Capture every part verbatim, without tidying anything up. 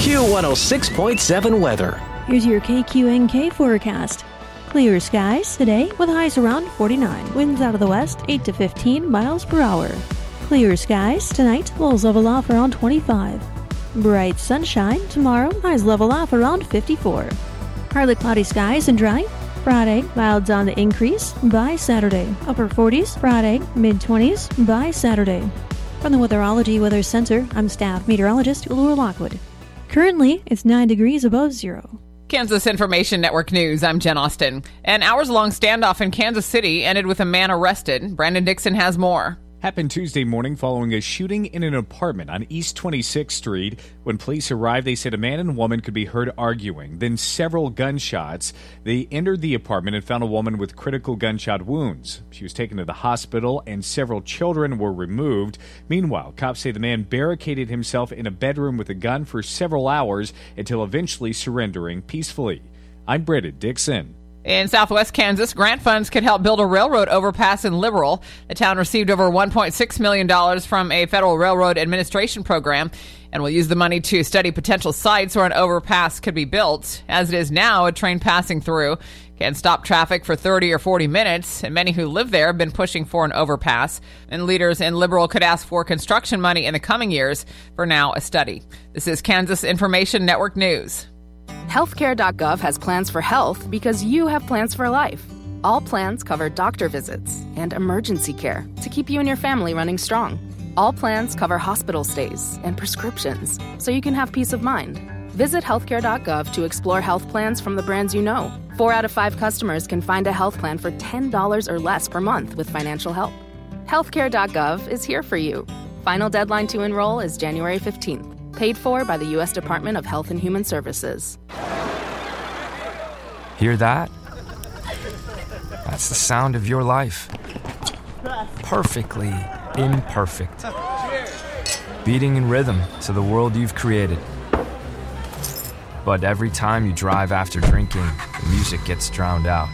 Q one oh six point seven weather. Here's your K Q N K forecast. Clear skies today with highs around forty-nine. Winds out of the west eight to fifteen miles per hour. Clear skies tonight, lows level off around twenty-five. Bright sunshine tomorrow, highs level off around fifty-four. Partly cloudy skies and dry. Friday, clouds on the increase by Saturday. Upper forties Friday, mid-twenties by Saturday. From the Weatherology Weather Center, I'm staff meteorologist Laura Lockwood. Currently, it's nine degrees above zero. Kansas Information Network News, I'm Jen Austin. An hours-long standoff in Kansas City ended with a man arrested. Brandon Dixon has more. Happened Tuesday morning following a shooting in an apartment on East twenty-sixth Street. When police arrived, they said a man and woman could be heard arguing. Then several gunshots. They entered the apartment and found a woman with critical gunshot wounds. She was taken to the hospital and several children were removed. Meanwhile, cops say the man barricaded himself in a bedroom with a gun for several hours until eventually surrendering peacefully. I'm Brandon Dixon. In southwest Kansas, grant funds could help build a railroad overpass in Liberal. The town received over one point six million dollars from a Federal Railroad Administration program and will use the money to study potential sites where an overpass could be built. As it is now, a train passing through can stop traffic for thirty or forty minutes, and many who live there have been pushing for an overpass. And leaders in Liberal could ask for construction money in the coming years. For now, a study. This is Kansas Information Network News. Healthcare dot gov has plans for health because you have plans for life. All plans cover doctor visits and emergency care to keep you and your family running strong. All plans cover hospital stays and prescriptions so you can have peace of mind. Visit healthcare dot gov to explore health plans from the brands you know. Four out of five customers can find a health plan for ten dollars or less per month with financial help. healthcare dot gov is here for you. Final deadline to enroll is January fifteenth. Paid for by the U S Department of Health and Human Services. Hear that? That's the sound of your life. Perfectly imperfect. Beating in rhythm to the world you've created. But every time you drive after drinking, the music gets drowned out.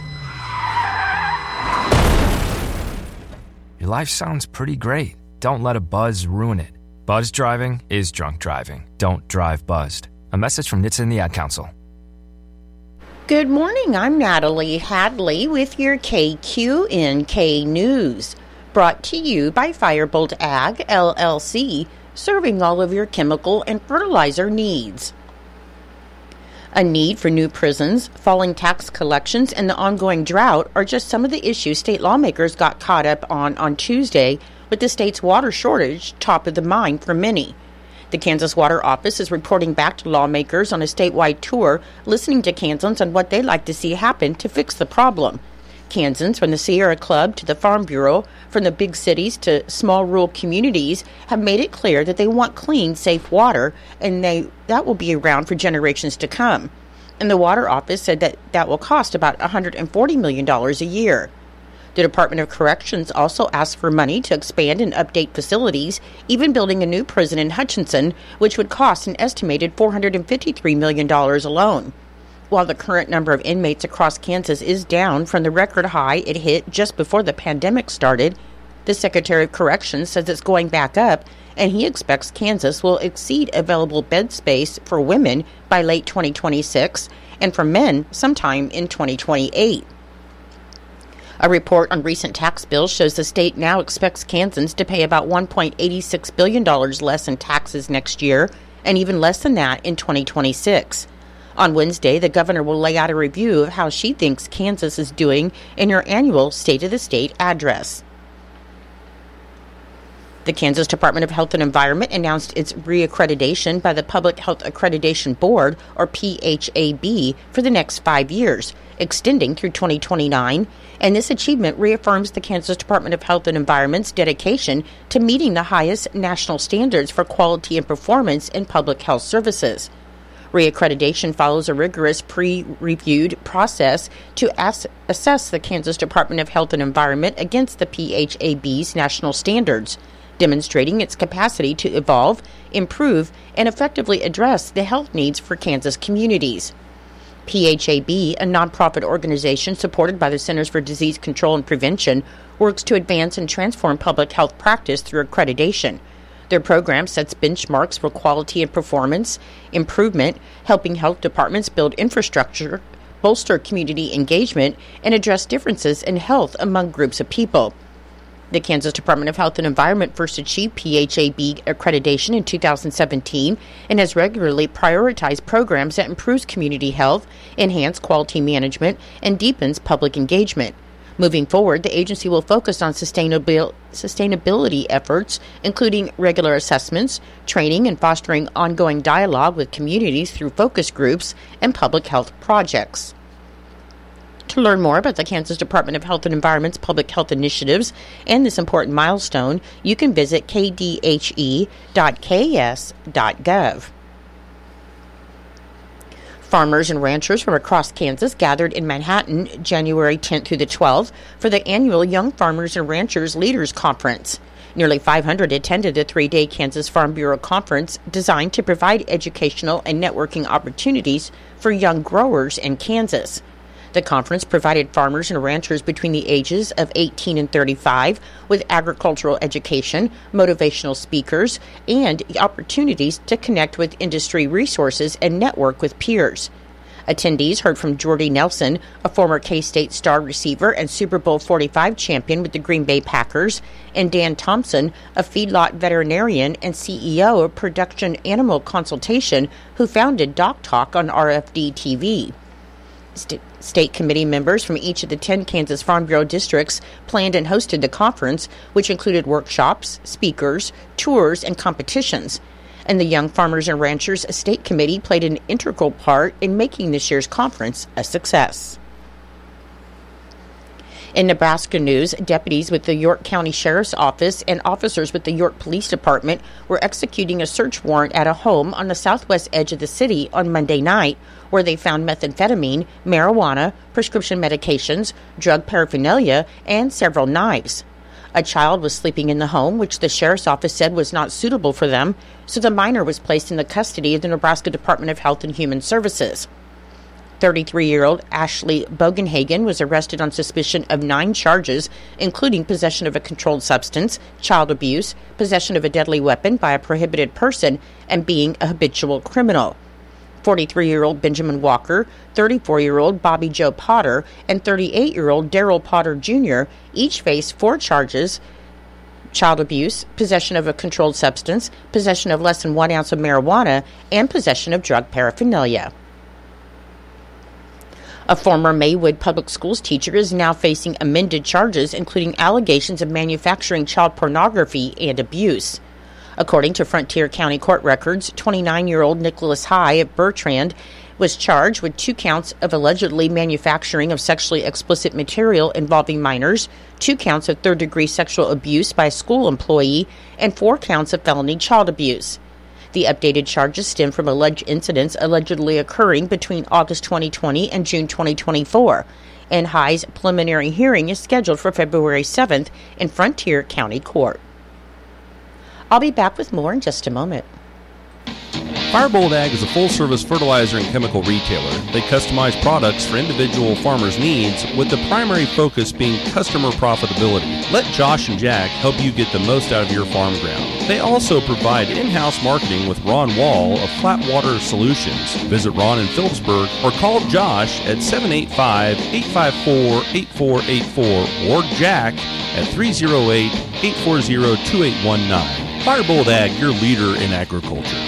Your life sounds pretty great. Don't let a buzz ruin it. Buzz driving is drunk driving. Don't drive buzzed. A message from N H T S A and the Ad Council. Good morning, I'm Natalie Hadley with your K Q N K News. Brought to you by Firebolt Ag, L L C, serving all of your chemical and fertilizer needs. A need for new prisons, falling tax collections, and the ongoing drought are just some of the issues state lawmakers got caught up on on Tuesday, with the state's water shortage top of the mind for many. The Kansas Water Office is reporting back to lawmakers on a statewide tour, listening to Kansans on what they'd like to see happen to fix the problem. Kansans, from the Sierra Club to the Farm Bureau, from the big cities to small rural communities, have made it clear that they want clean, safe water, and they that will be around for generations to come. And the Water Office said that that will cost about one hundred forty million dollars a year. The Department of Corrections also asked for money to expand and update facilities, even building a new prison in Hutchinson, which would cost an estimated four hundred fifty-three million dollars alone. While the current number of inmates across Kansas is down from the record high it hit just before the pandemic started, the Secretary of Corrections says it's going back up, and he expects Kansas will exceed available bed space for women by late twenty twenty-six and for men sometime in twenty twenty-eight. A report on recent tax bills shows the state now expects Kansans to pay about one point eight six billion dollars less in taxes next year, and even less than that in twenty twenty-six. On Wednesday, the governor will lay out a review of how she thinks Kansas is doing in her annual State of the State address. The Kansas Department of Health and Environment announced its reaccreditation by the Public Health Accreditation Board, or P H A B, for the next five years, extending through twenty twenty-nine, and this achievement reaffirms the Kansas Department of Health and Environment's dedication to meeting the highest national standards for quality and performance in public health services. Reaccreditation follows a rigorous pre-reviewed process to ass- assess the Kansas Department of Health and Environment against the P H A B's national standards, demonstrating its capacity to evolve, improve, and effectively address the health needs for Kansas communities. P H A B, a nonprofit organization supported by the Centers for Disease Control and Prevention, works to advance and transform public health practice through accreditation. Their program sets benchmarks for quality and performance improvement, helping health departments build infrastructure, bolster community engagement, and address differences in health among groups of people. The Kansas Department of Health and Environment first achieved P H A B accreditation in two thousand seventeen and has regularly prioritized programs that improves community health, enhance quality management, and deepens public engagement. Moving forward, the agency will focus on sustainabil- sustainability efforts, including regular assessments, training, and fostering ongoing dialogue with communities through focus groups and public health projects. To learn more about the Kansas Department of Health and Environment's public health initiatives and this important milestone, you can visit k d h e dot k s dot gov. Farmers and ranchers from across Kansas gathered in Manhattan January tenth through the twelfth for the annual Young Farmers and Ranchers Leaders Conference. Nearly five hundred attended the three-day Kansas Farm Bureau Conference designed to provide educational and networking opportunities for young growers in Kansas. The conference provided farmers and ranchers between the ages of eighteen and thirty-five with agricultural education, motivational speakers, and opportunities to connect with industry resources and network with peers. Attendees heard from Jordy Nelson, a former K-State star receiver and Super Bowl forty-five champion with the Green Bay Packers, and Dan Thompson, a feedlot veterinarian and C E O of Production Animal Consultation, who founded Doc Talk on R F D T V. St- State committee members from each of the ten Kansas Farm Bureau districts planned and hosted the conference, which included workshops, speakers, tours, and competitions. And the Young Farmers and Ranchers State Committee played an integral part in making this year's conference a success. In Nebraska news, deputies with the York County Sheriff's Office and officers with the York Police Department were executing a search warrant at a home on the southwest edge of the city on Monday night, where they found methamphetamine, marijuana, prescription medications, drug paraphernalia, and several knives. A child was sleeping in the home, which the Sheriff's Office said was not suitable for them, so the minor was placed in the custody of the Nebraska Department of Health and Human Services. thirty-three-year-old Ashley Bogenhagen was arrested on suspicion of nine charges, including possession of a controlled substance, child abuse, possession of a deadly weapon by a prohibited person, and being a habitual criminal. forty-three-year-old Benjamin Walker, thirty-four-year-old Bobby Joe Potter, and thirty-eight-year-old Daryl Potter Junior each face four charges: child abuse, possession of a controlled substance, possession of less than one ounce of marijuana, and possession of drug paraphernalia. A former Maywood Public Schools teacher is now facing amended charges, including allegations of manufacturing child pornography and abuse. According to Frontier County court records, twenty-nine-year-old Nicholas High of Bertrand was charged with two counts of allegedly manufacturing of sexually explicit material involving minors, two counts of third-degree sexual abuse by a school employee, and four counts of felony child abuse. The updated charges stem from alleged incidents allegedly occurring between August twenty twenty and June twenty twenty-four, and High's preliminary hearing is scheduled for February seventh in Frontier County Court. I'll be back with more in just a moment. Firebolt Ag is a full-service fertilizer and chemical retailer. They customize products for individual farmers' needs, with the primary focus being customer profitability. Let Josh and Jack help you get the most out of your farm ground. They also provide in-house marketing with Ron Wall of Flatwater Solutions. Visit Ron in Phillipsburg or call Josh at seven eight five, eight five four, eight four eight four or Jack at three oh eight, eight four zero, two eight one nine. Firebolt Ag, your leader in agriculture.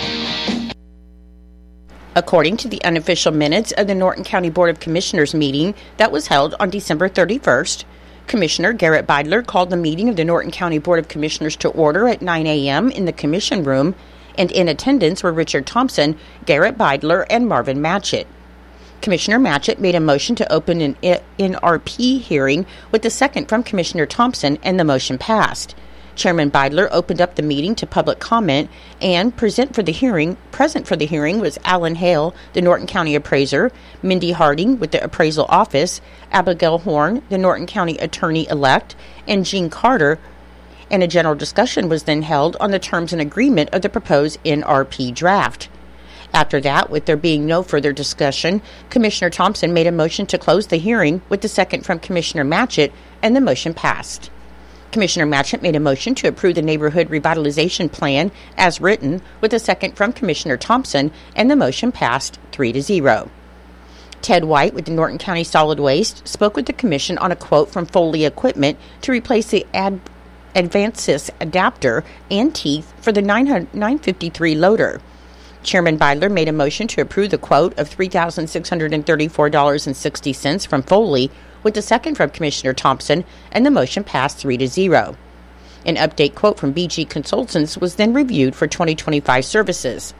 According to the unofficial minutes of the Norton County Board of Commissioners meeting that was held on December thirty-first, Commissioner Garrett Beidler called the meeting of the Norton County Board of Commissioners to order at nine a.m. in the Commission Room, and in attendance were Richard Thompson, Garrett Beidler, and Marvin Matchett. Commissioner Matchett made a motion to open an N R P hearing with the second from Commissioner Thompson, and the motion passed. Chairman Beidler opened up the meeting to public comment, and present for the hearing, present for the hearing was Alan Hale, the Norton County Appraiser, Mindy Harding with the Appraisal Office, Abigail Horn, the Norton County Attorney-elect, and Jean Carter, and a general discussion was then held on the terms and agreement of the proposed N R P draft. After that, with there being no further discussion, Commissioner Thompson made a motion to close the hearing with the second from Commissioner Matchett, and the motion passed. Commissioner Matchett made a motion to approve the Neighborhood Revitalization Plan as written, with a second from Commissioner Thompson, and the motion passed three to zero. Ted White with the Norton County Solid Waste spoke with the Commission on a quote from Foley Equipment to replace the Ad- Advancis adapter and teeth for the nine fifty-three loader. Chairman Beidler made a motion to approve the quote of three thousand six hundred thirty-four dollars and sixty cents from Foley, with the second from Commissioner Thompson, and the motion passed three to zero. An update quote from B G Consultants was then reviewed for twenty twenty-five services.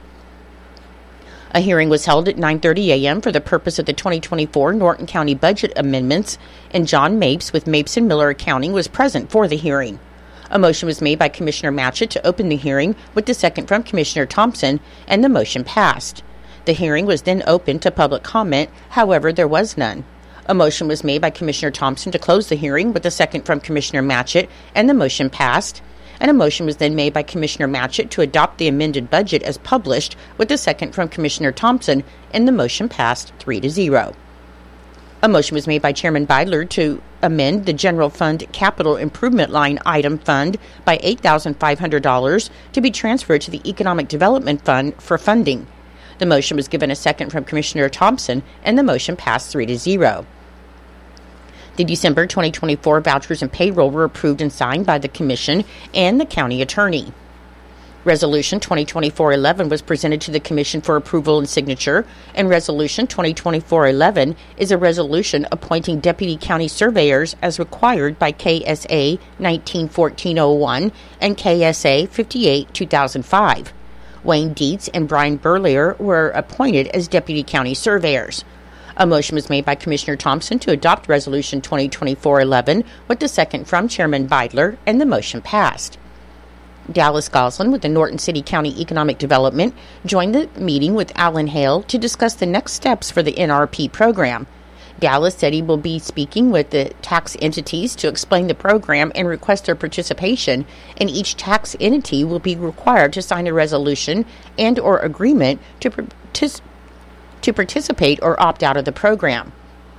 A hearing was held at nine thirty a.m. for the purpose of the twenty twenty-four Norton County budget amendments, and John Mapes with Mapes and Miller Accounting was present for the hearing. A motion was made by Commissioner Matchett to open the hearing, with the second from Commissioner Thompson, and the motion passed. The hearing was then open to public comment, however, there was none. A motion was made by Commissioner Thompson to close the hearing, with the second from Commissioner Matchett, and the motion passed. And a motion was then made by Commissioner Matchett to adopt the amended budget as published, with the second from Commissioner Thompson, and the motion passed three to zero. A motion was made by Chairman Beidler to amend the General Fund Capital Improvement Line Item Fund by eight thousand five hundred dollars to be transferred to the Economic Development Fund for funding. The motion was given a second from Commissioner Thompson, and the motion passed three to zero. The December twenty twenty-four vouchers and payroll were approved and signed by the Commission and the County Attorney. Resolution twenty twenty-four eleven was presented to the Commission for approval and signature, and Resolution twenty twenty-four eleven is a resolution appointing deputy county surveyors as required by K S A nineteen fourteen oh one and K S A fifty-eight two thousand five. Wayne Dietz and Brian Burlier were appointed as deputy county surveyors. A motion was made by Commissioner Thompson to adopt Resolution twenty twenty-four eleven, with the second from Chairman Beidler, and the motion passed. Dallas Goslin with the Norton City County Economic Development joined the meeting with Alan Hale to discuss the next steps for the N R P program. Dallas said he will be speaking with the tax entities to explain the program and request their participation, and each tax entity will be required to sign a resolution and or agreement to participate to participate or opt out of the program.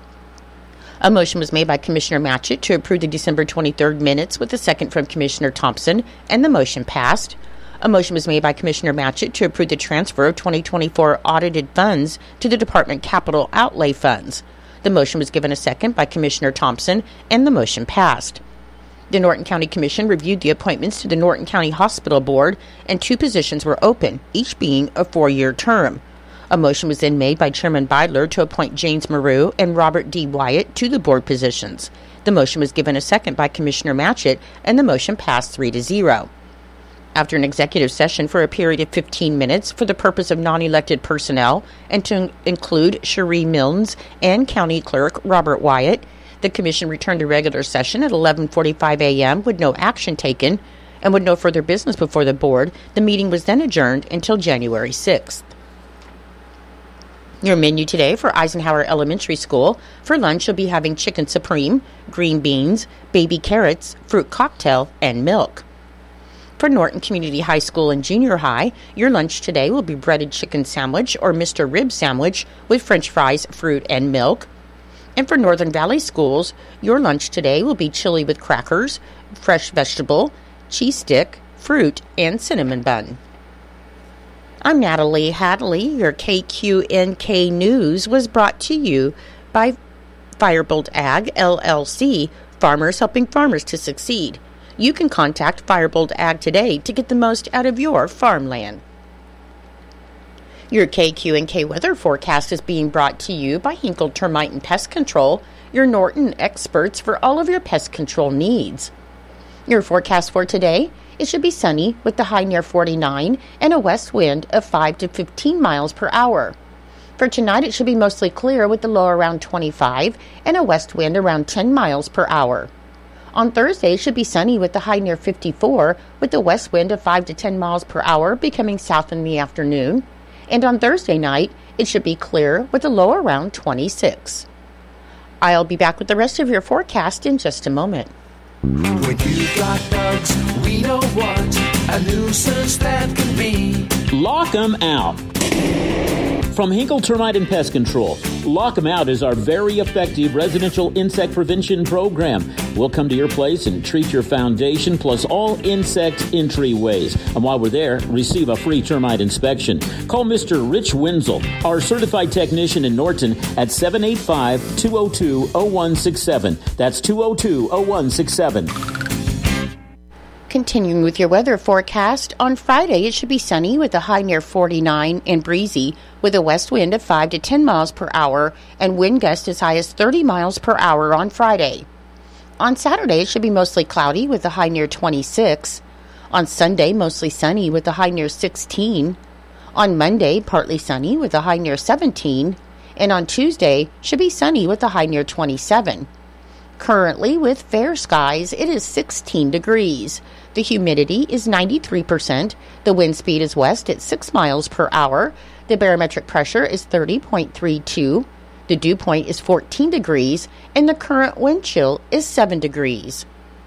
A motion was made by Commissioner Matchett to approve the December twenty-third minutes, with a second from Commissioner Thompson, and the motion passed. A motion was made by Commissioner Matchett to approve the transfer of twenty twenty-four audited funds to the Department Capital Outlay Funds. The motion was given a second by Commissioner Thompson, and the motion passed. The Norton County Commission reviewed the appointments to the Norton County Hospital Board, and two positions were open, each being a four-year term. A motion was then made by Chairman Beidler to appoint James Maru and Robert D. Wyatt to the board positions. The motion was given a second by Commissioner Matchett, and the motion passed three to zero. After an executive session for a period of fifteen minutes for the purpose of non-elected personnel, and to include Cherie Milnes and County Clerk Robert Wyatt, the Commission returned to regular session at eleven forty-five a.m. with no action taken, and with no further business before the board. The meeting was then adjourned until January sixth. Your menu today for Eisenhower Elementary School: for lunch you'll be having chicken supreme, green beans, baby carrots, fruit cocktail, and milk. For Norton Community High School and Junior High, your lunch today will be breaded chicken sandwich or Mister Rib sandwich with French fries, fruit, and milk. And for Northern Valley Schools, your lunch today will be chili with crackers, fresh vegetable, cheese stick, fruit, and cinnamon bun. I'm Natalie Hadley. Your K Q N K News was brought to you by Firebolt Ag, L L C, farmers helping farmers to succeed. You can contact Firebolt Ag today to get the most out of your farmland. Your K Q N K weather forecast is being brought to you by Hinkle Termite and Pest Control, your Norton experts for all of your pest control needs. Your forecast for today: it should be sunny with the high near forty-nine and a west wind of five to fifteen miles per hour. For tonight, it should be mostly clear with the low around twenty-five and a west wind around ten miles per hour. On Thursday, it should be sunny with the high near fifty-four with the west wind of five to ten miles per hour becoming south in the afternoon. And on Thursday night, it should be clear with a low around twenty-six. I'll be back with the rest of your forecast in just a moment. When you've got bugs, we know what a nuisance that can be. Lock 'em out. From Hinkle Termite and Pest Control, Lock 'em Out is our very effective residential insect prevention program. We'll come to your place and treat your foundation plus all insect entryways. And while we're there, receive a free termite inspection. Call Mister Rich Wenzel, our certified technician in Norton, at seven eight five, two oh two, oh one six seven. That's two oh two, oh one six seven. Continuing with your weather forecast, on Friday it should be sunny with a high near forty-nine and breezy with a west wind of five to ten miles per hour and wind gusts as high as thirty miles per hour on Friday. On Saturday it should be mostly cloudy with a high near twenty-six. On Sunday, mostly sunny with a high near sixteen. On Monday, partly sunny with a high near seventeen. And on Tuesday, should be sunny with a high near twenty-seven. Currently, with fair skies, it is sixteen degrees. The humidity is ninety-three percent. The wind speed is west at six miles per hour. The barometric pressure is thirty point three two. The dew point is fourteen degrees. And the current wind chill is seven degrees.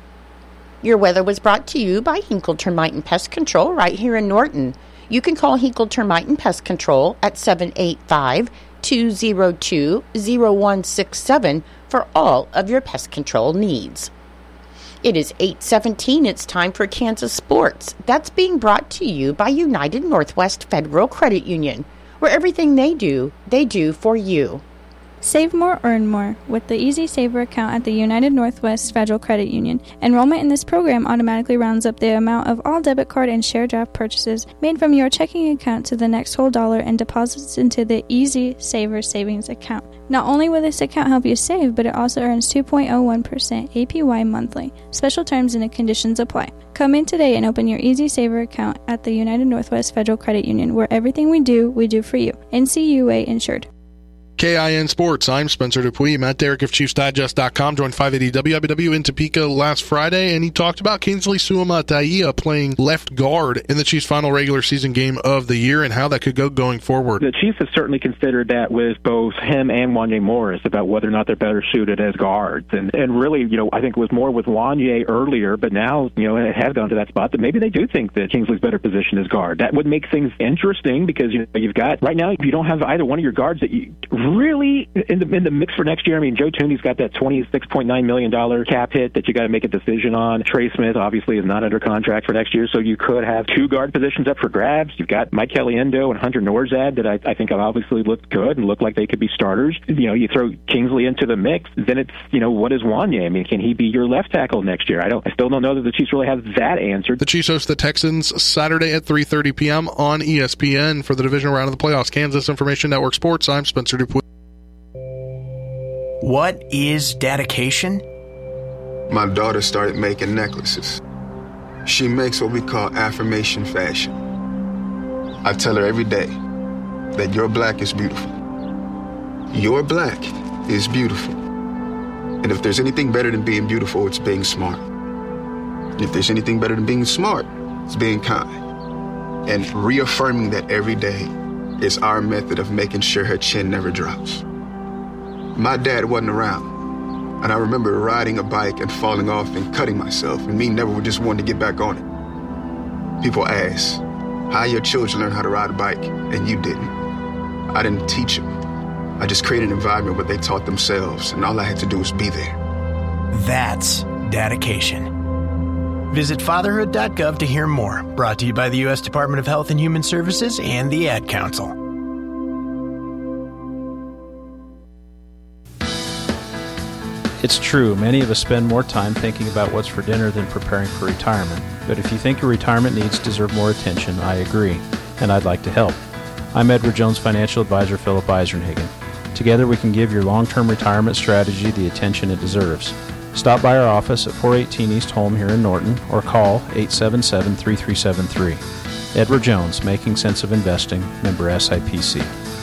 Your weather was brought to you by Hinkle Termite and Pest Control right here in Norton. You can call Hinkle Termite and Pest Control at seven eight five, two oh two, oh one six seven for all of your pest control needs. It is eight seventeen. It's time for Kansas Sports. That's being brought to you by United Northwest Federal Credit Union, where everything they do, they do for you. Save more, earn more with the Easy Saver account at the United Northwest Federal Credit Union. Enrollment in this program automatically rounds up the amount of all debit card and share draft purchases made from your checking account to the next whole dollar and deposits into the Easy Saver savings account. Not only will this account help you save, but it also earns two point oh one percent A P Y monthly. Special terms and conditions apply. Come in today and open your Easy Saver account at the United Northwest Federal Credit Union, where everything we do, we do for you. N C U A insured. K I N Sports, I'm Spencer Dupuis. Matt Derrick of Chiefs Digest dot com joined five eighty W W W in Topeka last Friday, and he talked about Kingsley Suamataia playing left guard in the Chiefs' final regular season game of the year and how that could go going forward. The Chiefs have certainly considered that with both him and Wanye Morris about whether or not they're better suited as guards. And and really, you know, I think it was more with Wanye earlier, but now, you know, it has gone to that spot that maybe they do think that Kingsley's better position as guard. That would make things interesting because, you know, you've got, right now, you don't have either one of your guards that you really in the in the mix for next year. I mean, Joe Thuney's got that twenty-six point nine million dollars cap hit that you got to make a decision on. Trey Smith obviously is not under contract for next year, so you could have two guard positions up for grabs. You've got Mike Caliendo and Hunter Norzad that I, I think have obviously looked good and look like they could be starters. You know, you throw Kingsley into the mix, then it's, you know, what is Wanye? I mean, can he be your left tackle next year? I don't. I still don't know that the Chiefs really have that answered. The Chiefs host the Texans Saturday at three thirty p.m. on E S P N for the divisional round of the playoffs. Kansas Information Network Sports. I'm Spencer Dupuis. What is dedication? My daughter started making necklaces. She makes what we call affirmation fashion. I tell her every day that your black is beautiful. Your black is beautiful. And if there's anything better than being beautiful, it's being smart. And if there's anything better than being smart, it's being kind. And reaffirming that every day is our method of making sure her chin never drops. My dad wasn't around, and I remember riding a bike and falling off and cutting myself, and me never just wanting to get back on it. People ask, how your children learn how to ride a bike, and you didn't. I didn't teach them. I just created an environment where they taught themselves, and all I had to do was be there. That's dedication. Visit fatherhood dot gov to hear more. Brought to you by the U S Department of Health and Human Services and the Ad Council. It's true, many of us spend more time thinking about what's for dinner than preparing for retirement. But if you think your retirement needs deserve more attention, I agree, and I'd like to help. I'm Edward Jones Financial Advisor Philip Eisenhagen. Together we can give your long-term retirement strategy the attention it deserves. Stop by our office at four eighteen East Holm here in Norton or call eight seven seven, three three seven three. Edward Jones, Making Sense of Investing, member S I P C.